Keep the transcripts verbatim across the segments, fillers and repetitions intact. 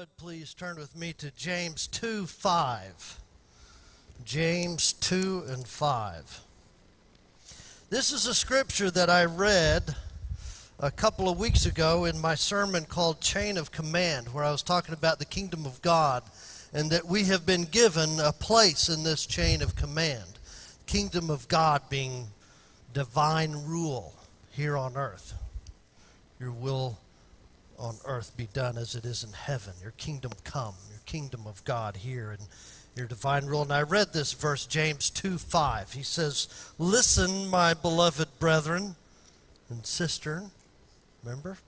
would, please turn with me to James two five. James two and five. This is a scripture that I read a couple of weeks ago in my sermon called Chain of Command, where I was talking about the kingdom of God and that we have been given a place in this chain of command. Kingdom of God being divine rule here on earth. Your will on earth be done as it is in heaven. Your kingdom come, your kingdom of God here, and your divine rule. And I read this verse, James two five. He says, "Listen, my beloved brethren and sister." Remember?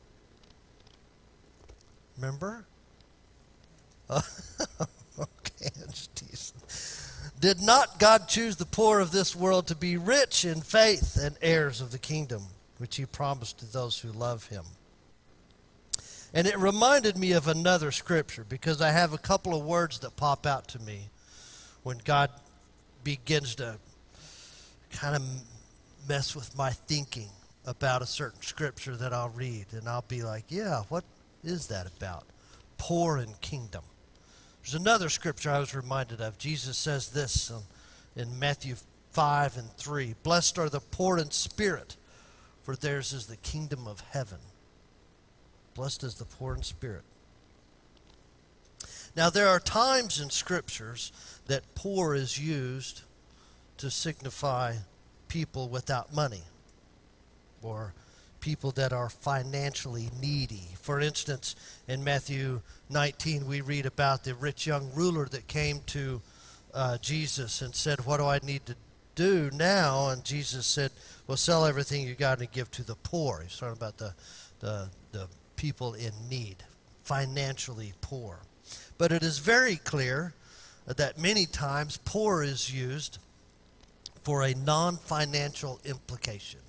Remember? Uh, okay, I'm just teasing. "Did not God choose the poor of this world to be rich in faith and heirs of the kingdom, which he promised to those who love him?" And it reminded me of another scripture, because I have a couple of words that pop out to me when God begins to kind of mess with my thinking about a certain scripture that I'll read. And I'll be like, yeah, what is that about? Poor in kingdom. There's another scripture I was reminded of. Jesus says this um, in Matthew five and three. "Blessed are the poor in spirit, for theirs is the kingdom of heaven." Blessed is the poor in spirit. Now, there are times in scriptures that poor is used to signify people without money or people that are financially needy. For instance, in Matthew nineteen, we read about the rich young ruler that came to uh, Jesus and said, "What do I need to do now?" And Jesus said, "Well, sell everything you got and give to the poor." He's talking about the, the, the people in need, financially poor. But it is very clear that many times poor is used for a non-financial implication.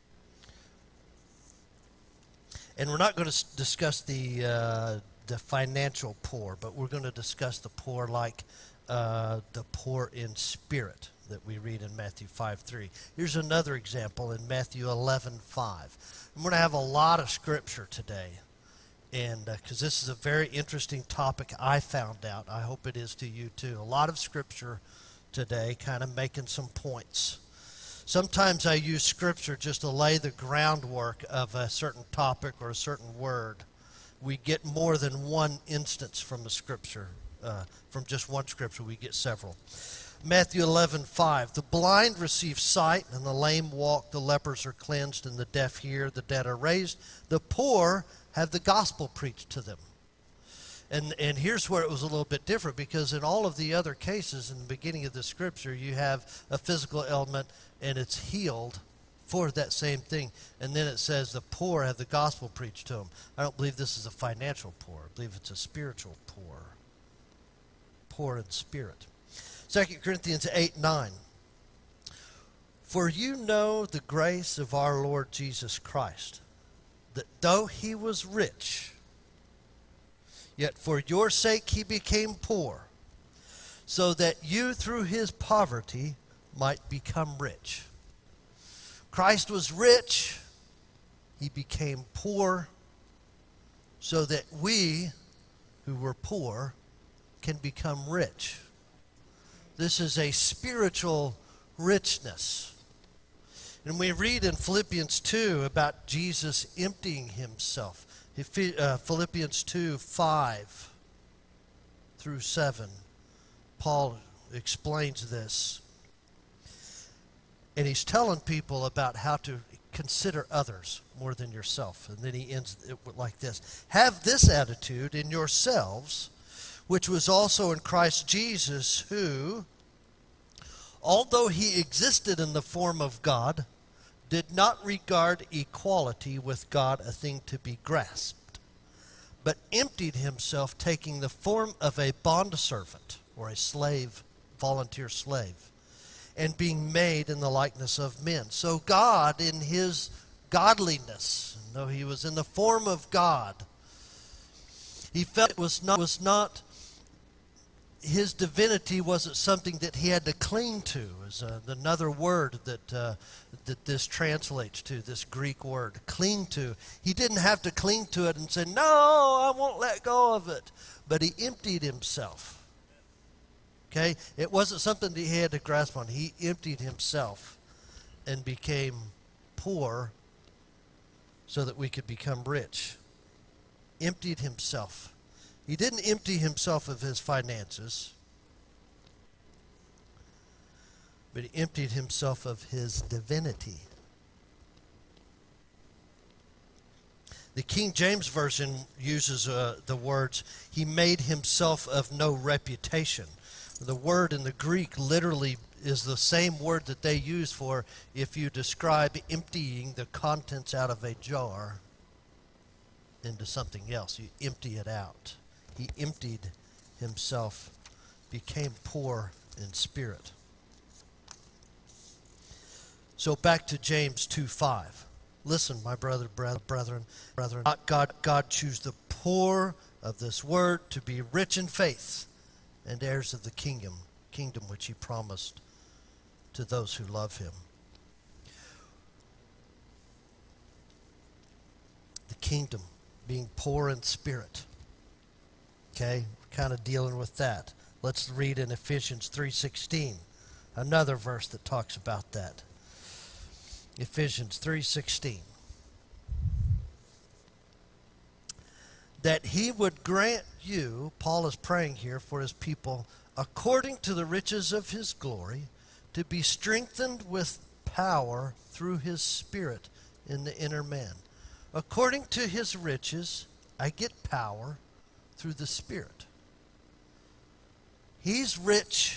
And we're not going to discuss the uh, the financial poor, but we're going to discuss the poor like uh, the poor in spirit that we read in Matthew five three. Here's another example in Matthew eleven five. I'm going to have a lot of scripture today, and because uh, this is a very interesting topic I found out. I hope it is to you too. A lot of scripture today, kind of making some points. Sometimes I use scripture just to lay the groundwork of a certain topic or a certain word. We get more than one instance from the scripture. Uh, from just one scripture, we get several. Matthew eleven five. "The blind receive sight, and the lame walk. The lepers are cleansed, and the deaf hear. The dead are raised. The poor have the gospel preached to them." And and here's where it was a little bit different, because in all of the other cases in the beginning of the scripture, you have a physical ailment and it's healed for that same thing. And then it says the poor have the gospel preached to them. I don't believe this is a financial poor. I believe it's a spiritual poor. Poor in spirit. Second Corinthians eight nine. "For you know the grace of our Lord Jesus Christ, that though he was rich, yet for your sake he became poor, so that you through his poverty might become rich." Christ was rich. He became poor so that we who were poor can become rich. This is a spiritual richness. And we read in Philippians two about Jesus emptying himself. Philippians two five through seven. Paul explains this. And he's telling people about how to consider others more than yourself. And then he ends it like this. "Have this attitude in yourselves, which was also in Christ Jesus, who, although he existed in the form of God, did not regard equality with God a thing to be grasped, but emptied himself, taking the form of a bondservant," or a slave, volunteer slave, "and being made in the likeness of men." So God, in his godliness, though he was in the form of God, he felt it was not, was not his divinity wasn't something that he had to cling to. Is uh, another word that uh, that this translates to, this Greek word, cling to. He didn't have to cling to it and say, no, I won't let go of it. But he emptied himself. Okay? It wasn't something that he had to grasp on. He emptied himself and became poor so that we could become rich. Emptied himself. He didn't empty himself of his finances, but he emptied himself of his divinity. The King James Version uses uh, the words, he made himself of no reputation. The word in the Greek literally is the same word that they use for if you describe emptying the contents out of a jar into something else. You empty it out. He emptied himself, became poor in spirit. So back to James two five. Listen, my brother, brethren, brethren, not God, God choose the poor of this word to be rich in faith and heirs of the kingdom, kingdom which he promised to those who love him. The kingdom, being poor in spirit. Okay, we're kind of dealing with that. Let's read in Ephesians three sixteen, another verse that talks about that. Ephesians three sixteen. That he would grant you, Paul is praying here for his people, according to the riches of his glory, to be strengthened with power through his Spirit in the inner man. According to his riches, I get power through the Spirit. He's rich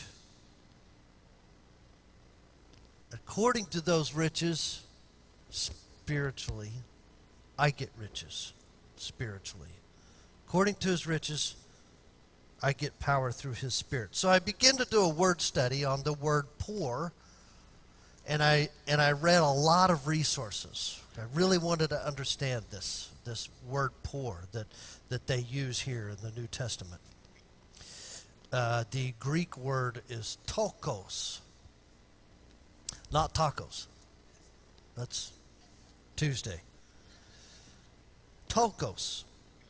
according to those riches spiritually. I get riches spiritually. According to his riches, I get power through his Spirit. So I begin to do a word study on the word poor, and I and I read a lot of resources. I really wanted to understand this, this word poor that, that they use here in the New Testament. Uh, the Greek word is tokos, not tacos. That's Tuesday. Tokos.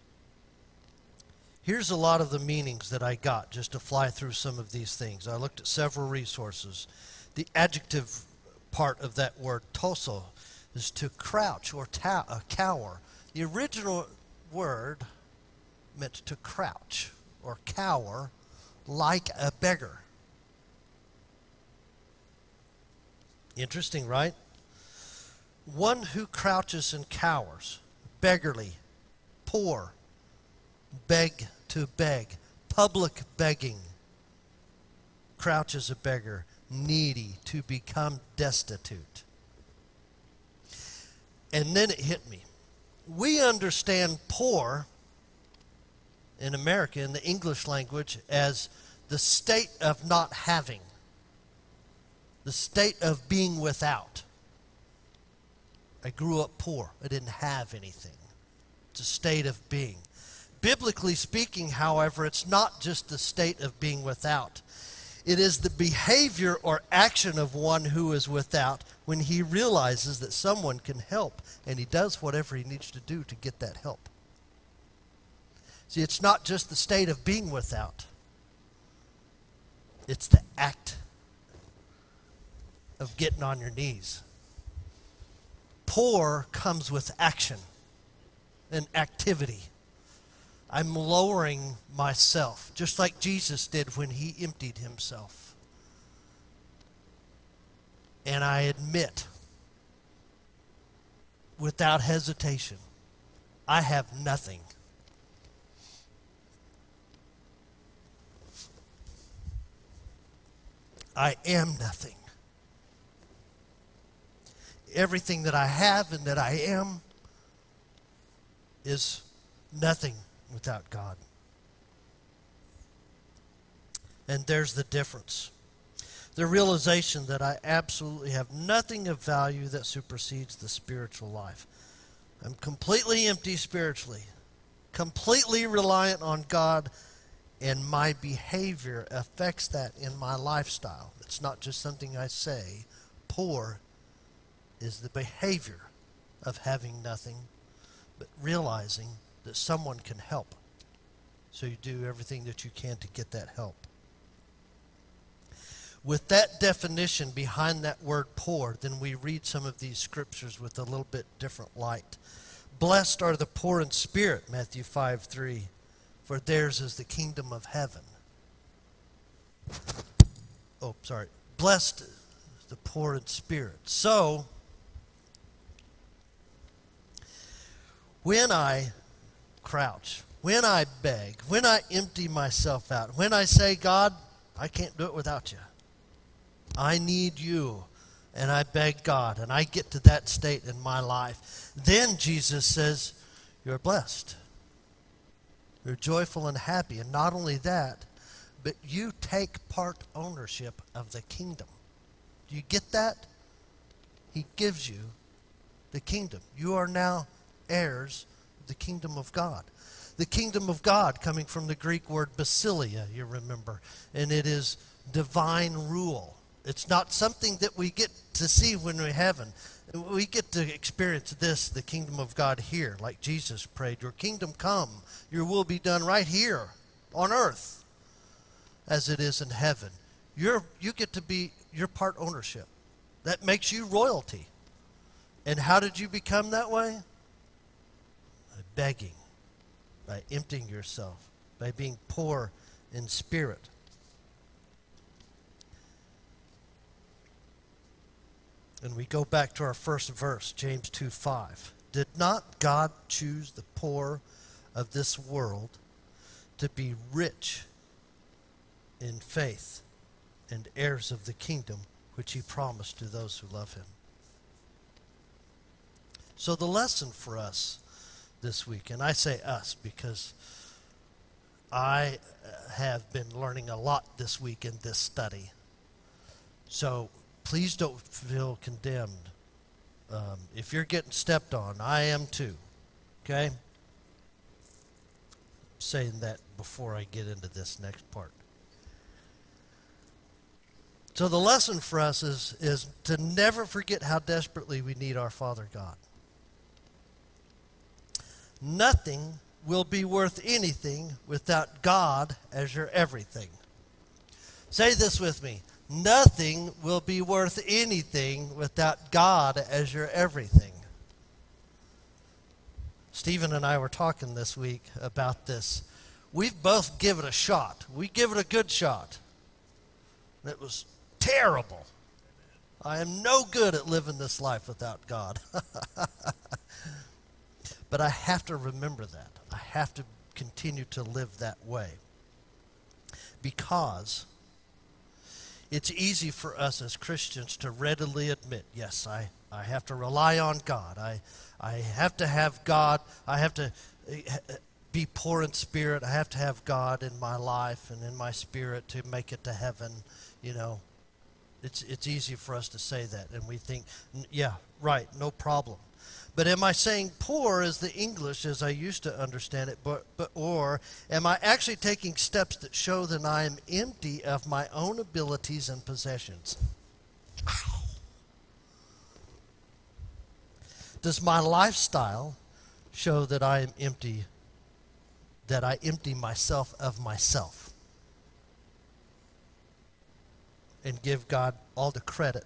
Here's a lot of the meanings that I got just to fly through some of these things. I looked at several resources. The adjective part of that word, toso, is to crouch or ta- uh, cower. The original word meant to crouch or cower like a beggar. Interesting, right? One who crouches and cowers, beggarly, poor, beg to beg, public begging, crouch as a beggar, needy, to become destitute. And then it hit me. We understand poor in America, in the English language, as the state of not having, the state of being without. I grew up poor. I didn't have anything. It's a state of being. Biblically speaking, however, it's not just the state of being without. It is the behavior or action of one who is without when he realizes that someone can help, and he does whatever he needs to do to get that help. See, it's not just the state of being without. It's the act of getting on your knees. Poor comes with action and activity. I'm lowering myself, just like Jesus did when he emptied himself. And I admit, without hesitation, I have nothing. I am nothing. Everything that I have and that I am is nothing without God. And there's the difference. The realization that I absolutely have nothing of value that supersedes the spiritual life. I'm completely empty spiritually, completely reliant on God, and my behavior affects that in my lifestyle. It's not just something I say. Poor is the behavior of having nothing, but realizing that someone can help. So you do everything that you can to get that help. With that definition behind that word poor, then we read some of these scriptures with a little bit different light. Blessed are the poor in spirit, Matthew five three, for theirs is the kingdom of heaven. Oh, sorry. Blessed is the poor in spirit. So, when I crouch, when I beg, when I empty myself out, when I say, God, I can't do it without you. I need you. And I beg God, and I get to that state in my life. Then Jesus says, you're blessed. You're joyful and happy. And not only that, but you take part ownership of the kingdom. Do you get that? He gives you the kingdom. You are now heirs of the kingdom of God. The kingdom of God, coming from the Greek word basileia, you remember, and it is divine rule. It's not something that we get to see when we're in heaven. We get to experience this, the kingdom of God here, like Jesus prayed, your kingdom come, your will be done right here on earth as it is in heaven. You're, you get to be your part ownership. That makes you royalty. And how did you become that way? By begging, by emptying yourself, by being poor in spirit. And we go back to our first verse, James two five. Did not God choose the poor of this world to be rich in faith and heirs of the kingdom which he promised to those who love him? So the lesson for us this week, and I say us because I have been learning a lot this week in this study. So please don't feel condemned. Um, if you're getting stepped on, I am too. Okay? I'm saying that before I get into this next part. So the lesson for us is, is to never forget how desperately we need our Father God. Nothing will be worth anything without God as your everything. Say this with me. Nothing will be worth anything without God as your everything. Stephen and I were talking this week about this. We've both given it a shot. We give it a good shot. It was terrible. I am no good at living this life without God. But I have to remember that. I have to continue to live that way. Because it's easy for us as Christians to readily admit, yes, I, I have to rely on God. I, I have to have God. I have to be poor in spirit. I have to have God in my life and in my spirit to make it to heaven. You know, it's, it's easy for us to say that. And we think, yeah, right, no problem. But am I saying poor is the English as I used to understand it, but, but or am I actually taking steps that show that I am empty of my own abilities and possessions? Ow. Does my lifestyle show that I am empty, that I empty myself of myself and give God all the credit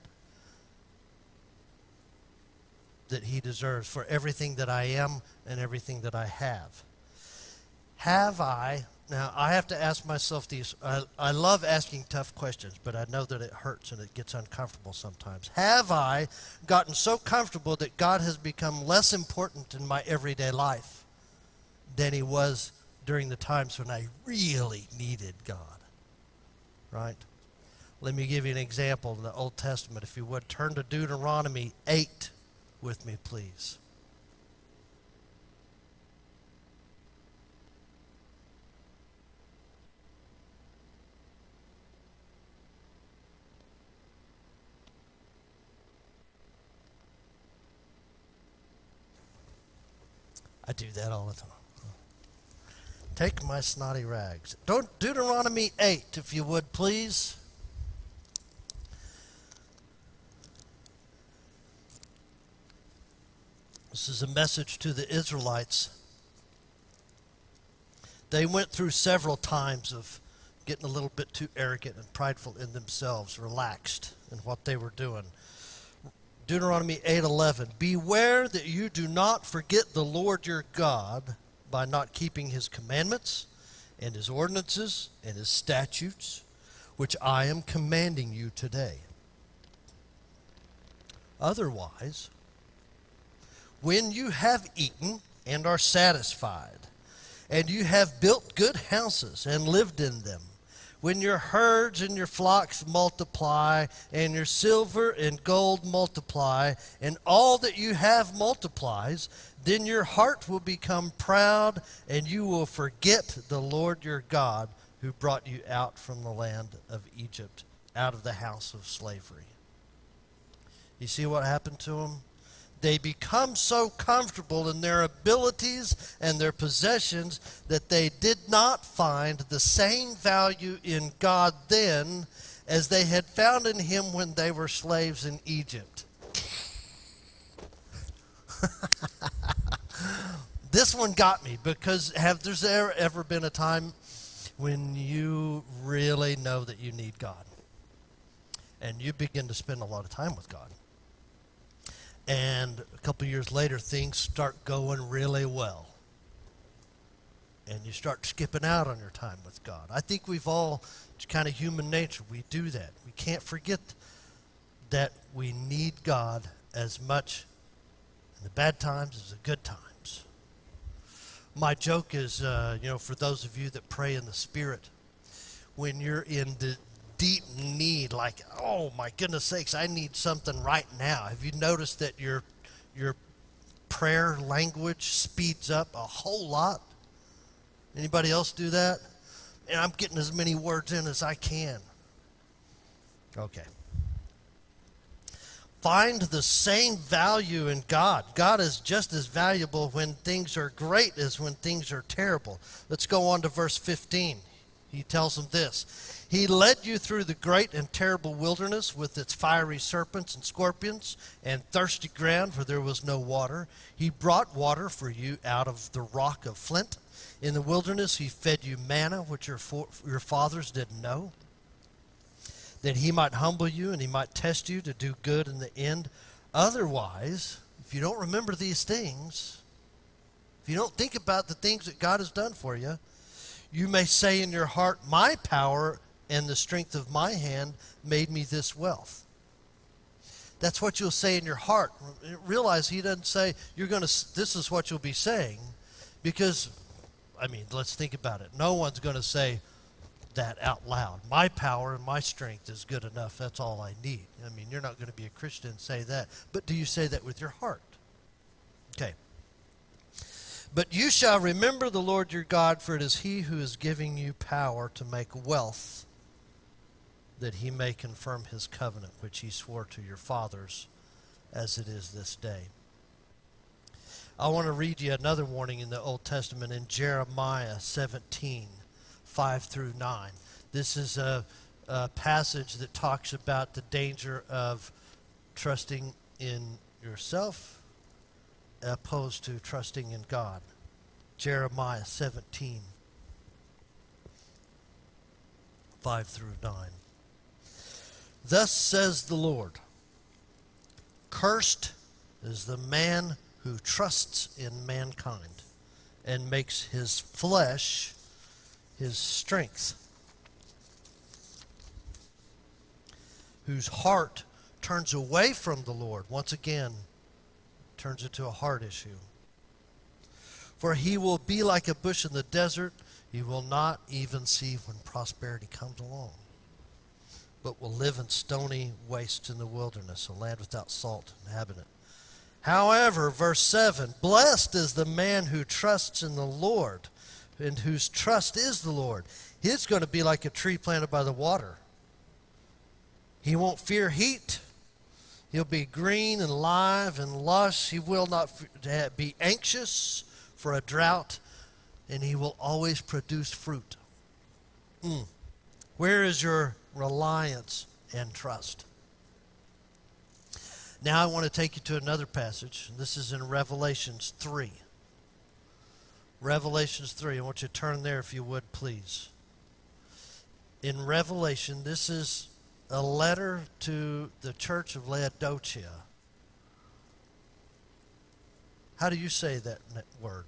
that he deserves for everything that I am and everything that I have? Have I, now I have to ask myself these, I, I love asking tough questions, but I know that it hurts and it gets uncomfortable sometimes. Have I gotten so comfortable that God has become less important in my everyday life than he was during the times when I really needed God? Right? Let me give you an example in the Old Testament. If you would, turn to Deuteronomy eight with me, please. I do that all the time. Take my snotty rags. Don't Deuteronomy eight, if you would, please. This is a message to the Israelites. They went through several times of getting a little bit too arrogant and prideful in themselves, relaxed in what they were doing. Deuteronomy eight eleven. Beware that you do not forget the Lord your God by not keeping his commandments and his ordinances and his statutes, which I am commanding you today. Otherwise, when you have eaten and are satisfied, and you have built good houses and lived in them, when your herds and your flocks multiply, and your silver and gold multiply, and all that you have multiplies, then your heart will become proud, and you will forget the Lord your God, who brought you out from the land of Egypt, out of the house of slavery. You see what happened to them? They become so comfortable in their abilities and their possessions that they did not find the same value in God then as they had found in him when they were slaves in Egypt. This one got me, because have there's there ever been a time when you really know that you need God and you begin to spend a lot of time with God? And a couple of years later, things start going really well. And you start skipping out on your time with God. I think we've all, it's kind of human nature, we do that. We can't forget that we need God as much in the bad times as the good times. My joke is, uh, you know, for those of you that pray in the Spirit, when you're in the deep need, like, oh my goodness sakes, I need something right now. Have you noticed that your your prayer language speeds up a whole lot? Anybody else do that? And I'm getting as many words in as I can. Okay. Find the same value in God. God is just as valuable when things are great as when things are terrible. Let's go on to verse fifteen. He tells them this. He led you through the great and terrible wilderness with its fiery serpents and scorpions and thirsty ground where there was no water. He brought water for you out of the rock of flint. In the wilderness he fed you manna, which your, for, your fathers didn't know, that he might humble you and he might test you to do good in the end. Otherwise, if you don't remember these things, if you don't think about the things that God has done for you, you may say in your heart, my power and the strength of my hand made me this wealth. That's what you'll say in your heart. Realize he doesn't say you're going to, this is what you'll be saying, because, I mean, let's think about it. No one's going to say that out loud. My power and my strength is good enough. That's all I need. I mean, you're not going to be a Christian and say that. But do you say that with your heart? Okay. But you shall remember the Lord your God, for it is he who is giving you power to make wealth, that he may confirm his covenant, which he swore to your fathers, as it is this day. I want to read you another warning in the Old Testament in Jeremiah seventeen, five through nine. This is a, a passage that talks about the danger of trusting in yourself opposed to trusting in God. Jeremiah seventeen, five through nine. Thus says the Lord, cursed is the man who trusts in mankind and makes his flesh his strength, whose heart turns away from the Lord. Once again, turns into a heart issue. For he will be like a bush in the desert. He will not even see when prosperity comes along, but will live in stony wastes in the wilderness, a land without salt inhabitant. However, verse seven, blessed is the man who trusts in the Lord, and whose trust is the Lord. He's going to be like a tree planted by the water. He won't fear heat. He'll be green and live and lush. He will not be anxious for a drought, and he will always produce fruit. Mm. Where is your reliance and trust? Now I want to take you to another passage. This is in Revelations three. Revelations three. I want you to turn there if you would, please. In Revelation, this is a letter to the church of Laodicea. How do you say that word?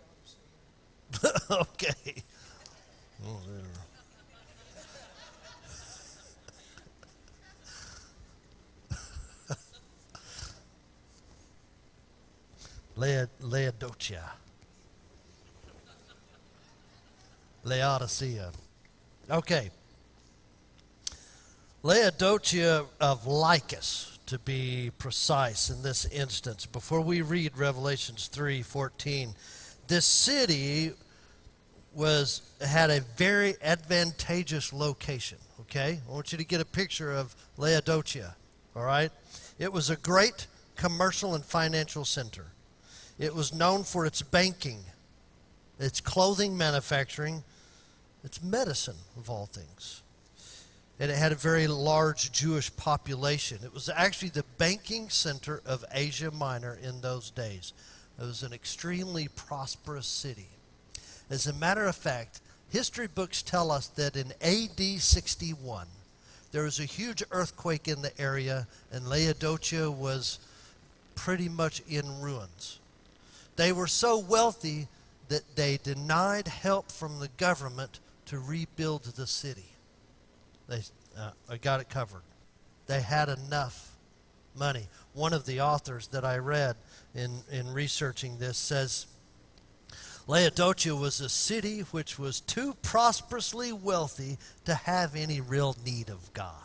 Okay. Laodicea. Laodicea. Okay. Laodicea of Lycus, to be precise in this instance. Before we read Revelations three fourteen, this city was had a very advantageous location. Okay? I want you to get a picture of Laodicea. All right? It was a great commercial and financial center. It was known for its banking, its clothing manufacturing, its medicine, of all things. And it had a very large Jewish population. It was actually the banking center of Asia Minor in those days. It was an extremely prosperous city. As a matter of fact, history books tell us that in A D sixty-one, there was a huge earthquake in the area, and Laodicea was pretty much in ruins. They were so wealthy that they denied help from the government to rebuild the city. They uh, got it covered. They had enough money. One of the authors that I read in, in researching this says, Laodicea was a city which was too prosperously wealthy to have any real need of God.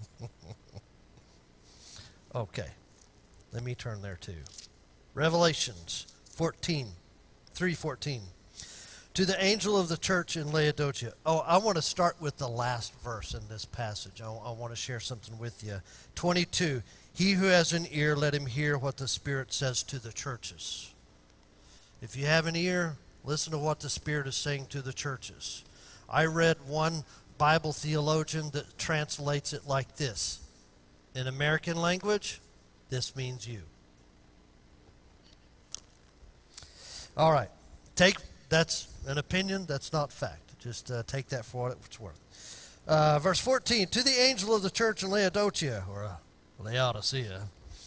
Okay, let me turn there too. Revelations fourteen, three fourteen. To the angel of the church in Laodicea. Oh, I want to start with the last verse in this passage. I, I want to share something with you. twenty-two. He who has an ear, let him hear what the Spirit says to the churches. If you have an ear, listen to what the Spirit is saying to the churches. I read one Bible theologian that translates it like this. In American language, this means you. All right. Take that's an opinion. That's not fact. Just uh, take that for what it's worth. Uh, verse fourteen. To the angel of the church in Laodicea, or uh, Laodicea,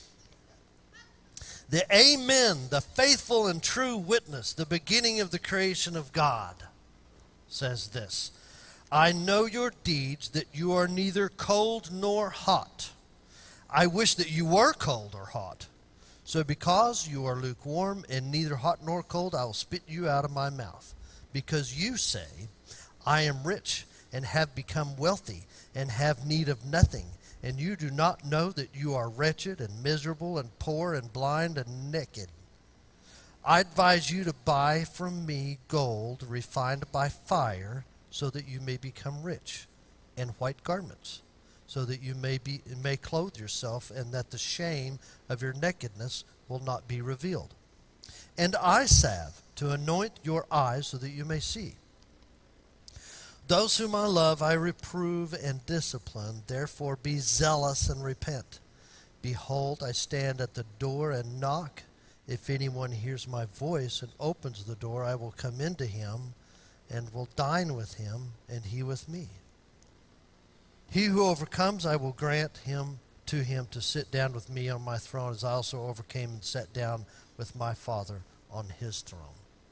the Amen, the faithful and true witness, the beginning of the creation of God, says this. I know your deeds, that you are neither cold nor hot. I wish that you were cold or hot. So because you are lukewarm and neither hot nor cold, I will spit you out of my mouth. Because you say, I am rich and have become wealthy and have need of nothing, and you do not know that you are wretched and miserable and poor and blind and naked. I advise you to buy from me gold refined by fire, so that you may become rich, and white garments, so that you may be may clothe yourself, and that the shame of your nakedness will not be revealed. And eye salve to anoint your eyes, so that you may see. Those whom I love I reprove and discipline. Therefore be zealous and repent. Behold, I stand at the door and knock. If anyone hears my voice and opens the door, I will come into him and will dine with him, and he with me. He who overcomes, I will grant him to him to sit down with me on my throne, as I also overcame and sat down with my Father on his throne.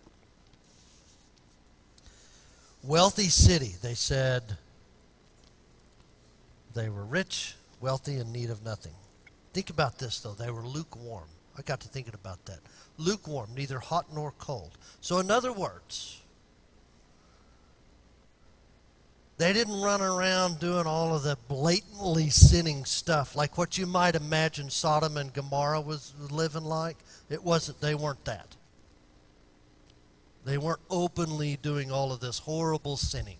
Wealthy city, they said they were rich, wealthy, in need of nothing. Think about this, though. They were lukewarm. I got to thinking about that. Lukewarm, neither hot nor cold. So in other words, they didn't run around doing all of the blatantly sinning stuff like what you might imagine Sodom and Gomorrah was living like. It wasn't. They weren't that. They weren't openly doing all of this horrible sinning.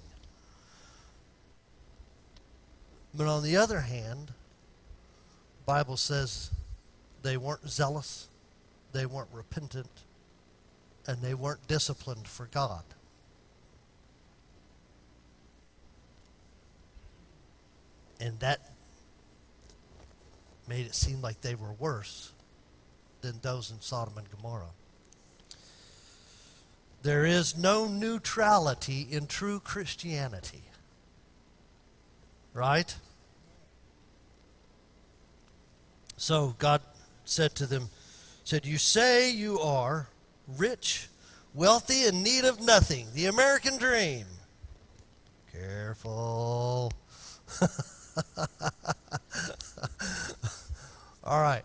But on the other hand, the Bible says they weren't zealous, they weren't repentant, and they weren't disciplined for God. And that made it seem like they were worse than those in Sodom and Gomorrah. There is no neutrality in true Christianity. Right? So God said to them, said, you say you are rich, wealthy, in need of nothing. The American dream. Careful. All right.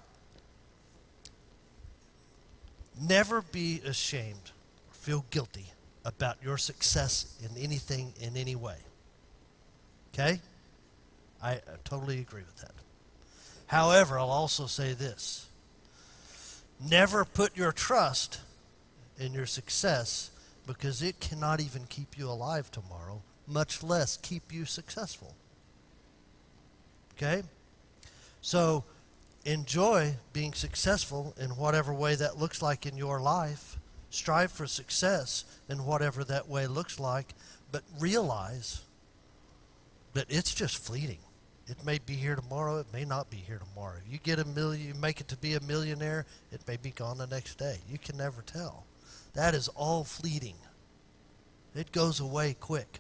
Never be ashamed or feel guilty about your success in anything in any way. Okay? I, I totally agree with that. However, I'll also say this. Never put your trust in your success, because it cannot even keep you alive tomorrow, much less keep you successful. Okay? So enjoy being successful in whatever way that looks like in your life. Strive for success in whatever that way looks like, but realize that it's just fleeting. It may be here tomorrow. It may not be here tomorrow. You get a million, you make it to be a millionaire, it may be gone the next day. You can never tell. That is all fleeting. It goes away quick.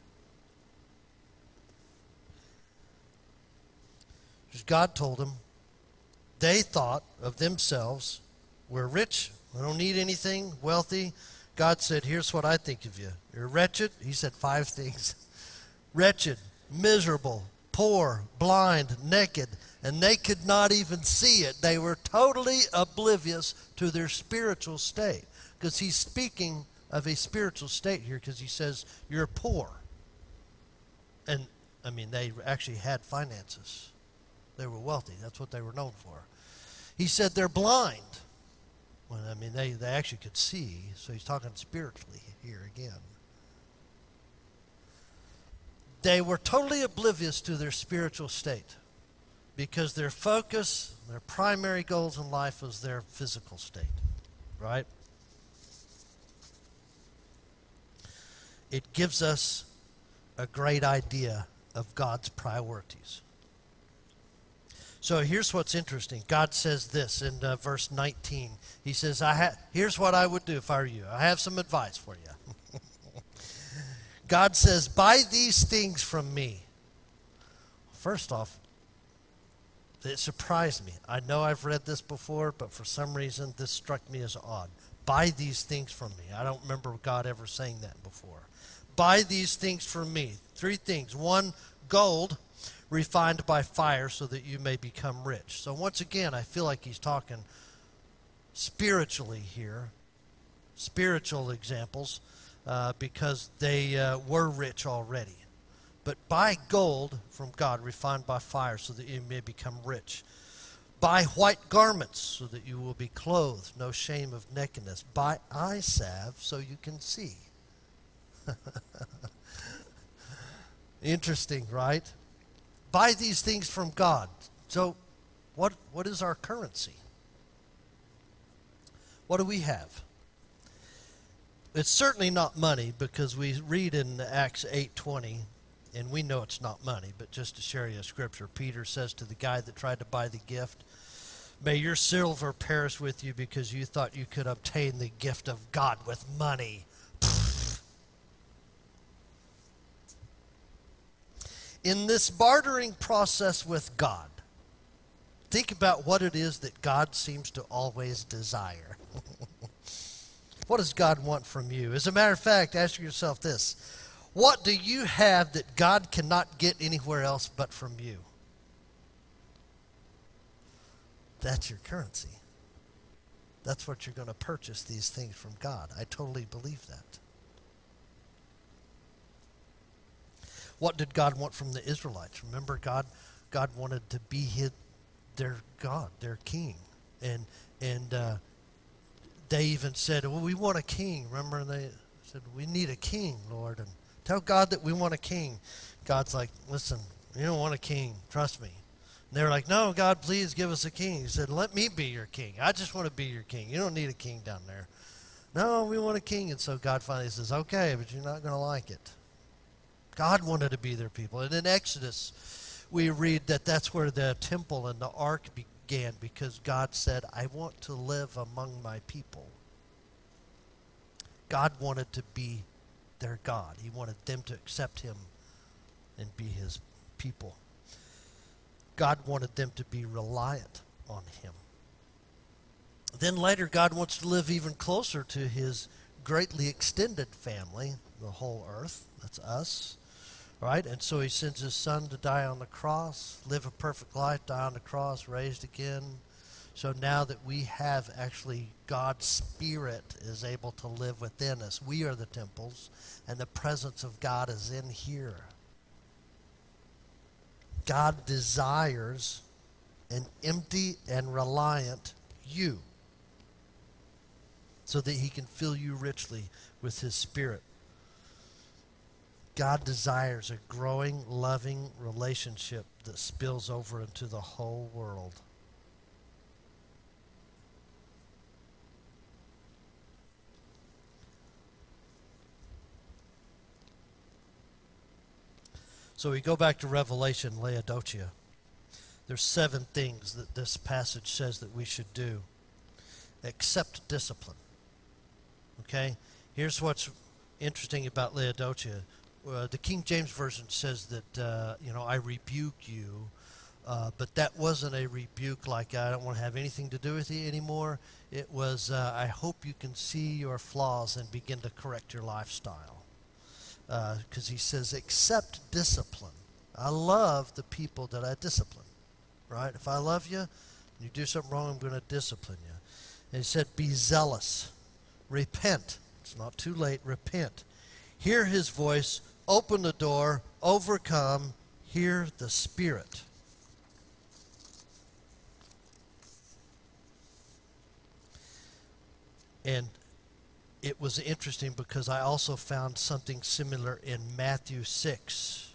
Because God told them, they thought of themselves, we're rich, we don't need anything, wealthy. God said, here's what I think of you. You're wretched. He said five things. Wretched, miserable, poor, blind, naked, and they could not even see it. They were totally oblivious to their spiritual state, because he's speaking of a spiritual state here, because he says you're poor. And I mean, they actually had finances. They were wealthy. That's what they were known for. He said they're blind. Well, I mean, they, they actually could see, so he's talking spiritually here again. They were totally oblivious to their spiritual state, because their focus, their primary goals in life was their physical state, right? It gives us a great idea of God's priorities. So here's what's interesting. God says this in uh, verse nineteen. He says, "I ha- here's what I would do if I were you. I have some advice for you." God says, buy these things from me. First off, it surprised me. I know I've read this before, but for some reason this struck me as odd. Buy these things from me. I don't remember God ever saying that before. Buy these things from me. Three things. One, gold refined by fire so that you may become rich. So once again, I feel like he's talking spiritually here. Spiritual examples, uh, because they uh, were rich already. But buy gold from God refined by fire so that you may become rich. Buy white garments so that you will be clothed, no shame of nakedness. Buy eye salve so you can see. Interesting, right? Buy these things from God. So what what is our currency? What do we have? It's certainly not money, because we read in Acts eight twenty, and we know it's not money, but just to share you a scripture, Peter says to the guy that tried to buy the gift, may your silver perish with you because you thought you could obtain the gift of God with money. In this bartering process with God, think about what it is that God seems to always desire. What does God want from you? As a matter of fact, ask yourself this. What do you have that God cannot get anywhere else but from you? That's your currency. That's what you're going to purchase these things from God. I totally believe that. What did God want from the Israelites? Remember, God, God wanted to be his, their God, their king, and and uh, they even said, "Well, we want a king." Remember, and they said, "We need a king, Lord," and tell God that we want a king. God's like, "Listen, you don't want a king. Trust me." And they were like, "No, God, please give us a king." He said, "Let me be your king. I just want to be your king. You don't need a king down there." "No, we want a king." And so God finally says, "Okay, but you're not going to like it." God wanted to be their people. And in Exodus, we read that that's where the temple and the ark began, because God said, I want to live among my people. God wanted to be their God. He wanted them to accept him and be his people. God wanted them to be reliant on him. Then later, God wants to live even closer to his greatly extended family, the whole earth. That's us. Right? And so he sends his son to die on the cross, live a perfect life, die on the cross, raised again. So now that we have actually God's Spirit is able to live within us. We are the temples, and the presence of God is in here. God desires an empty and reliant you so that he can fill you richly with his Spirit. God desires a growing, loving relationship that spills over into the whole world. So we go back to Revelation, Laodicea. There's seven things that this passage says that we should do. Accept discipline. Okay? Here's what's interesting about Laodicea. Uh, the King James Version says that, uh, you know, I rebuke you. Uh, but that wasn't a rebuke like, I don't want to have anything to do with you anymore. It was, uh, I hope you can see your flaws and begin to correct your lifestyle. Because uh, he says, accept discipline. I love the people that I discipline. Right? If I love you, and you do something wrong, I'm going to discipline you. And he said, be zealous. Repent. It's not too late. Repent. Hear his voice. Open the door. Overcome. Hear the Spirit. And it was interesting because I also found something similar in Matthew six.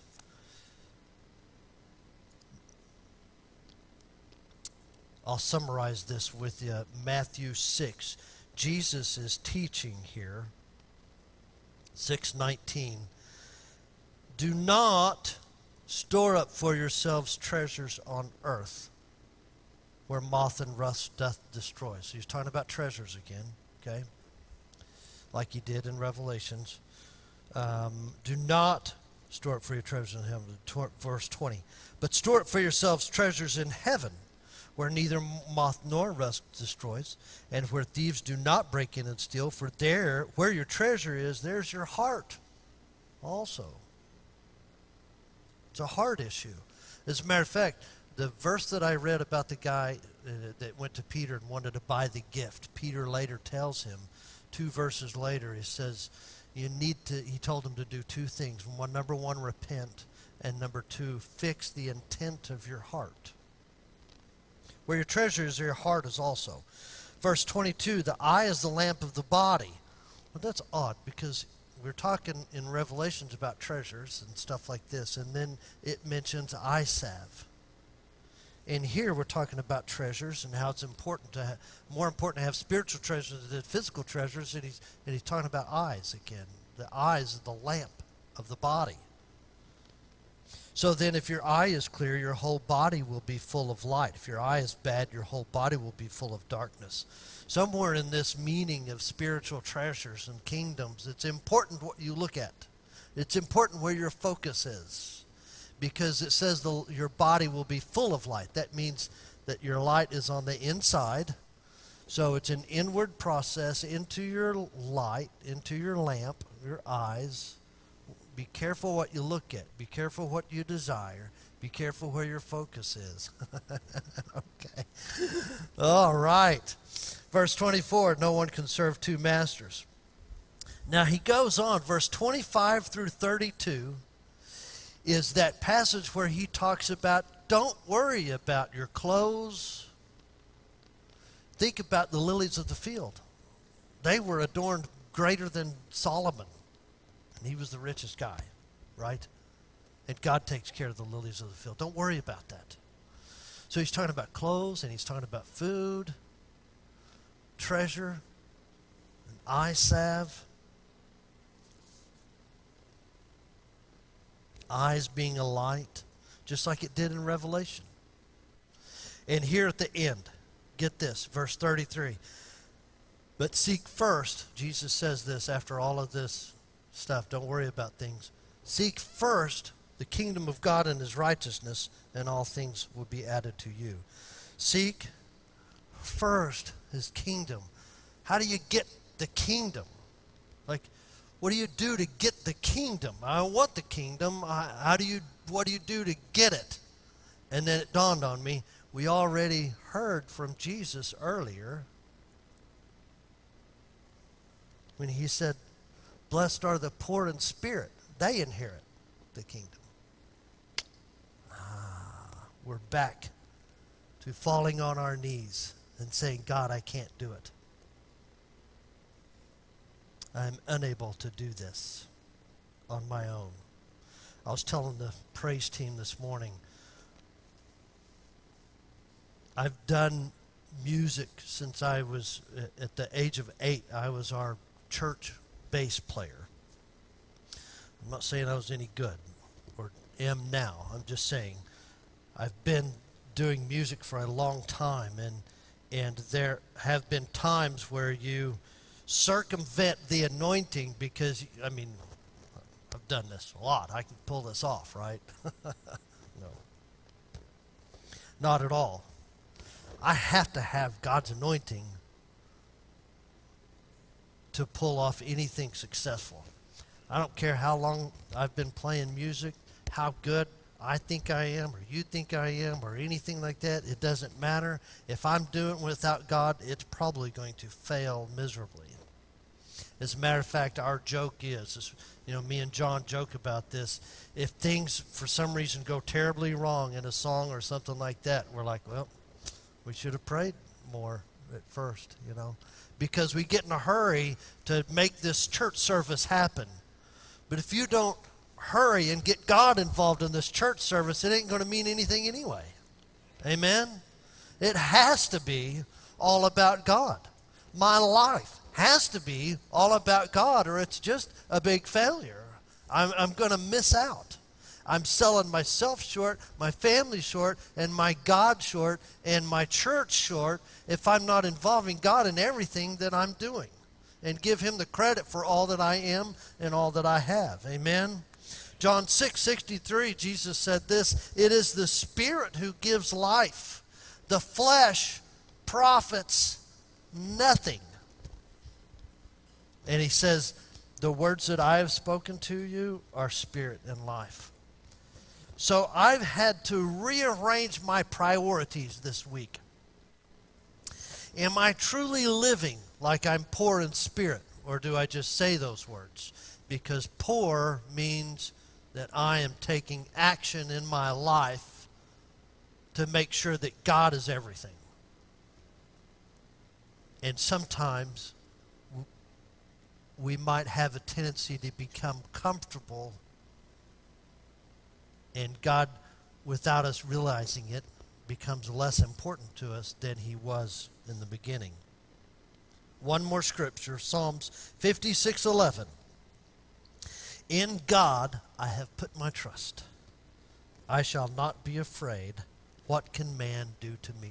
I'll summarize this with you. Matthew six. Jesus is teaching here. six nineteen. Do not store up for yourselves treasures on earth, where moth and rust doth destroy. So he's talking about treasures again, okay? Like he did in Revelations. Um, do not store up for your treasures in heaven. Verse twenty. But store up for yourselves treasures in heaven, where neither moth nor rust destroys, and where thieves do not break in and steal. For there, where your treasure is, there's your heart also. It's a heart issue. As a matter of fact, the verse that I read about the guy uh, that went to Peter and wanted to buy the gift, Peter later tells him, two verses later, he says, you need to, he told him to do two things. One, number one, repent, and number two, fix the intent of your heart. Where your treasure is, your heart is also. Verse twenty-two, the eye is the lamp of the body. Well, that's odd because we're talking in Revelations about treasures and stuff like this, and then it mentions eye salve. And here we're talking about treasures and how it's important to have, more important to have spiritual treasures than physical treasures, and he's, and he's talking about eyes again. The eyes are the lamp of the body. So then if your eye is clear, your whole body will be full of light. If your eye is bad, your whole body will be full of darkness. Somewhere in this meaning of spiritual treasures and kingdoms, it's important what you look at. It's important where your focus is. Because it says the, your body will be full of light. That means that your light is on the inside. So it's an inward process into your light, into your lamp, your eyes. Be careful what you look at. Be careful what you desire. Be careful where your focus is. Okay. All right. Verse twenty-four, no one can serve two masters. Now he goes on, verse twenty-five through thirty-two is that passage where he talks about don't worry about your clothes. Think about the lilies of the field. They were adorned greater than Solomon. And he was the richest guy, right? And God takes care of the lilies of the field. Don't worry about that. So he's talking about clothes, and he's talking about food, treasure, and eye salve. Eyes being a light. just like it did in Revelation. And here at the end, get this, verse thirty-three. But seek first, Jesus says this after all of this stuff, don't worry about things. Seek first the kingdom of God and his righteousness, and all things will be added to you. Seek first his kingdom. How do you get the kingdom? Like, what do you do to get the kingdom? I want the kingdom. How do you, what do you do to get it? And then it dawned on me, we already heard from Jesus earlier when he said, blessed are the poor in spirit. They inherit the kingdom. Ah, we're back to falling on our knees and saying, God, I can't do it. I'm unable to do this on my own. I was telling the praise team this morning, I've done music since I was at the age of eight. I was our church bass player. I'm not saying I was any good or am now. I'm just saying I've been doing music for a long time, and and there have been times where you circumvent the anointing because, I mean, I've done this a lot. I can pull this off, right? No. Not at all. I have to have God's anointing to pull off anything successful. I don't care how long I've been playing music, how good I think I am or you think I am or anything like that. It doesn't matter. If I'm doing it without God, it's probably going to fail miserably. As a matter of fact, our joke is, is, you know, me and John joke about this. If things for some reason go terribly wrong in a song or something like that, we're like, well, we should have prayed more at first, you know, because we get in a hurry to make this church service happen. But if you don't hurry and get God involved in this church service, it ain't going to mean anything anyway. Amen? It has to be all about God. My life has to be all about God, or it's just a big failure. I'm, I'm going to miss out. I'm selling myself short, my family short, and my God short, and my church short if I'm not involving God in everything that I'm doing and give him the credit for all that I am and all that I have. Amen? John six sixty-three, Jesus said this, it is the Spirit who gives life. The flesh profits nothing. And he says, the words that I have spoken to you are spirit and life. So I've had to rearrange my priorities this week. Am I truly living like I'm poor in spirit? Or do I just say those words? Because poor means that I am taking action in my life to make sure that God is everything. And sometimes we might have a tendency to become comfortable, and God, without us realizing it, becomes less important to us than he was in the beginning. One more scripture, Psalms fifty-six eleven. In God I have put my trust. I shall not be afraid. What can man do to me?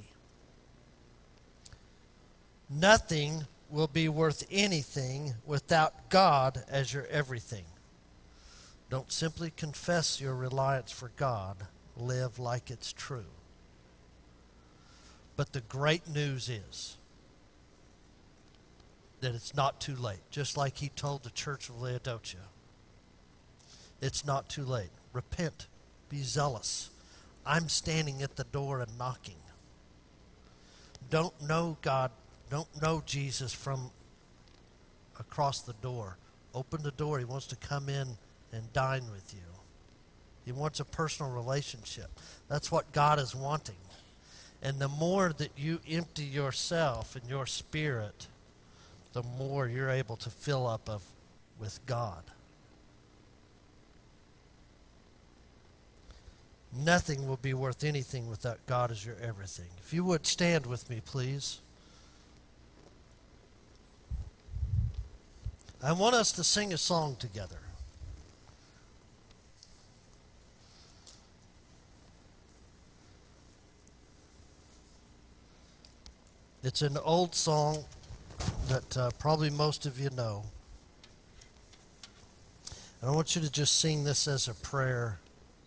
Nothing will be worth anything without God as your everything. Don't simply confess your reliance for God. Live like it's true. But the great news is that it's not too late. Just like he told the church of Laodicea. It's not too late. Repent. Be zealous. I'm standing at the door and knocking. Don't know God. Don't know Jesus from across the door. Open the door. He wants to come in and dine with you. He wants a personal relationship. That's what God is wanting. And the more that you empty yourself and your spirit, the more you're able to fill up of, with God. Nothing will be worth anything without God as your everything. If you would stand with me, please. I want us to sing a song together. It's an old song that uh, probably most of you know. And I want you to just sing this as a prayer.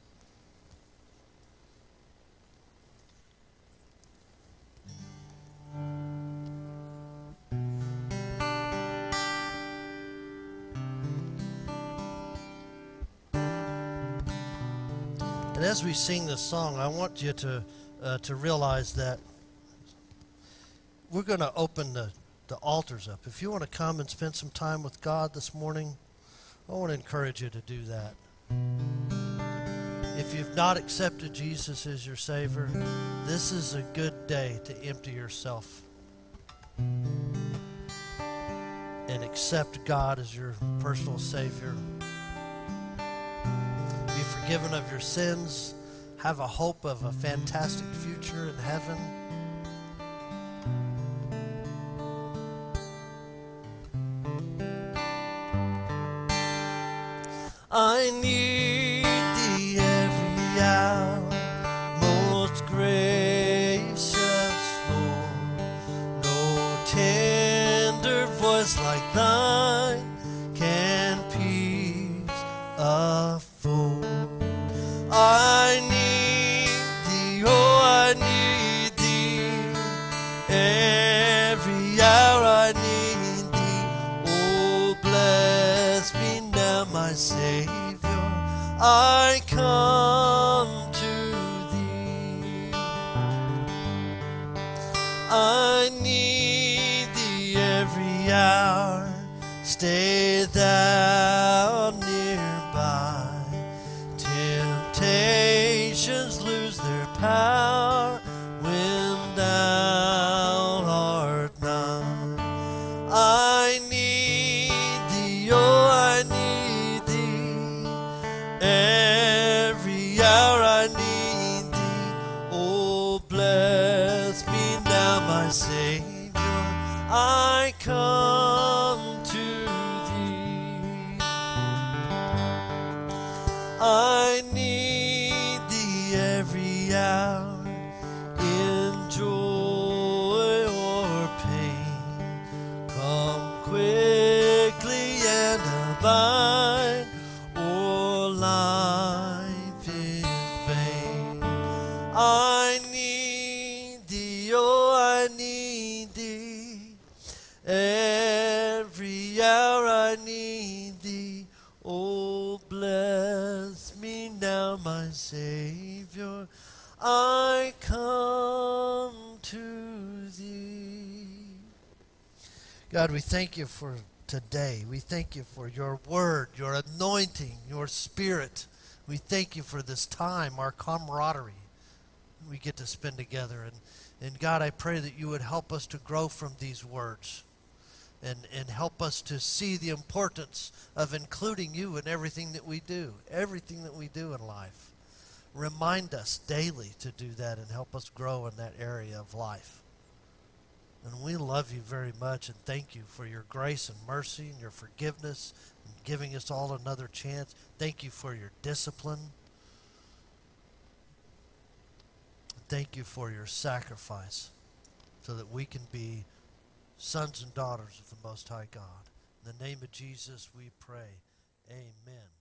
And as we sing this song, I want you to uh, to realize that we're going to open the, the altars up. If you want to come and spend some time with God this morning, I want to encourage you to do that. If you've not accepted Jesus as your Savior, this is a good day to empty yourself and accept God as your personal Savior. Be forgiven of your sins. Have a hope of a fantastic future in heaven. I need thee every hour, most gracious Lord. No tender voice like thine can peace afford. I need thee, oh, I need thee. Every hour I need thee. Oh, bless me now, my Savior. I come to thee. I need thee every hour. Stay thou nearby. Temptations lose their power when thou art nigh. I need thee, oh, I need thee. Every hour I need thee. Oh, bless me now, my Savior. I come to thee. I need thee every hour, in joy or pain. Come quickly and abide, or life is vain. I need thee, oh, I need thee. Every hour I need thee. Oh, bless me now, my Savior. I come to thee. God, we thank you for today. We thank you for your word, your anointing, your spirit. We thank you for this time, our camaraderie we get to spend together. And, and God, I pray that you would help us to grow from these words. And, and help us to see the importance of including you in everything that we do, everything that we do in life. Remind us daily to do that and help us grow in that area of life. And we love you very much and thank you for your grace and mercy and your forgiveness and giving us all another chance. Thank you for your discipline. Thank you for your sacrifice so that we can be sons and daughters of the Most High God. In the name of Jesus we pray. Amen.